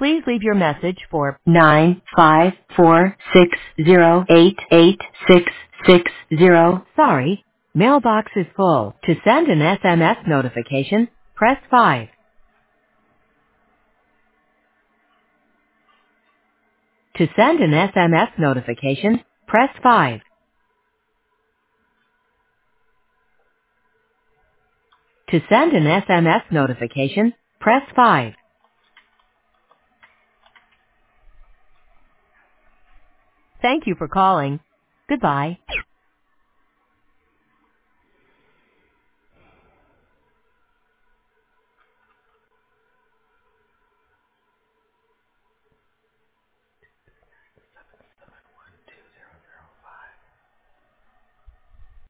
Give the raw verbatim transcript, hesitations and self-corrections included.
Please leave your message for nine five four six zero eight eight six six zero. Sorry, mailbox is full. To send an S M S notification, press five. To send an S M S notification, press five. To send an S M S notification, press five. Thank you for calling. Goodbye.